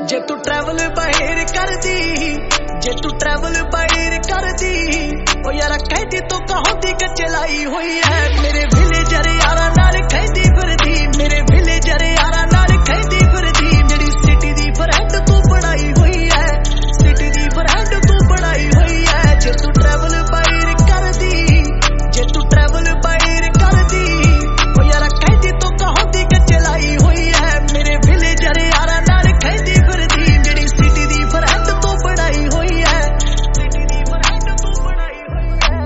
जे तू ट्रैवल बाहर कर दी, जे तू ट्रैवल बाहर कर दी, ओ यारा कहती तो कहों दी चलाई हुई है। मेरे विलेजर यारा नाल कहती फिरदी, मेरे विलेजर यारा नाल कहती फिरदी, मेरी सिटी दी फ्रेंड तू बनाई हुई है, सिटी दी फ्रेंड तू बनाई हुई है। जे तू ट्रैवल बाहर कर दी, जे तू ट्रैवल बाहर कर दी, ओ यारा कहती तो कहों दी चलाई हुई है। मेरे विलेजर यारा नाल कहती फिरदी, मेरी सिटी दी फ्रेंड तू बनाई हुई है, सिटी दी फ्रेंड तू बनाई हुई है।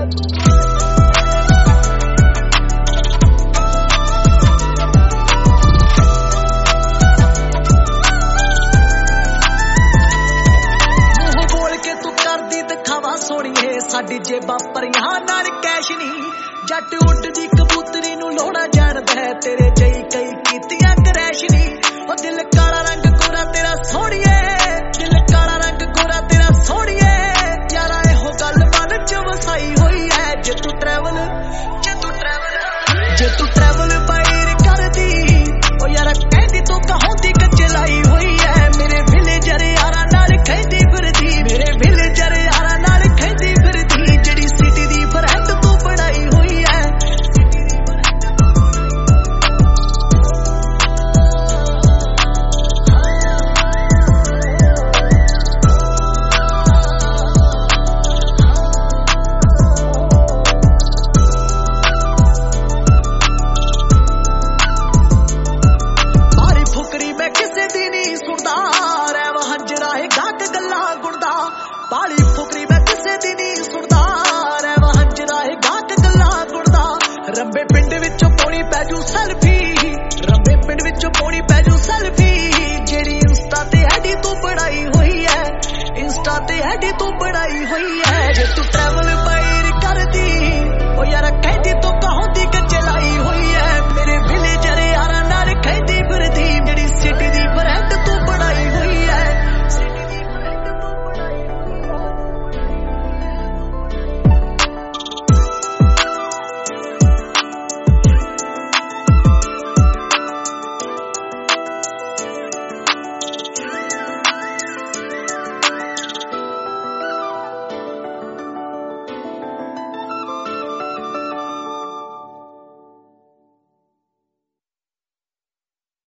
मुंह बोल के तू करदी दिखावा सोहणीए, साडी जेबां भरियां नाल कैश नहीं। जट उड्डदी कबूतरी नूं लोड़ा जानदा है, तेरे जई कई कीतियां क्रैश नहीं। ओ दिल काला रंग गोरा तेरा सोहणीए, दिल काला रंग गोरा तेरा सोहणीए, यारा इहो गल मन च वसाई हुई है। जे तू ट्रैवल, जे तू ट्रैवल, जे तू ट्रैवल बाहर कर दी, ओ यारा कहदी तो कहों दी चलाई हुई है। मेरे विलेजर यारा नाल कहदी फिरदी, मेरे विलेजर यारा नाल कहदी फिरदी, जेड़ी सिटी दी फ्रेंड तू बनाई हुई है। मारी फुकरी मैं किसे दी नहीं सुनदा, रैव हंजरा है गाक गल्लां गुणदा, बाली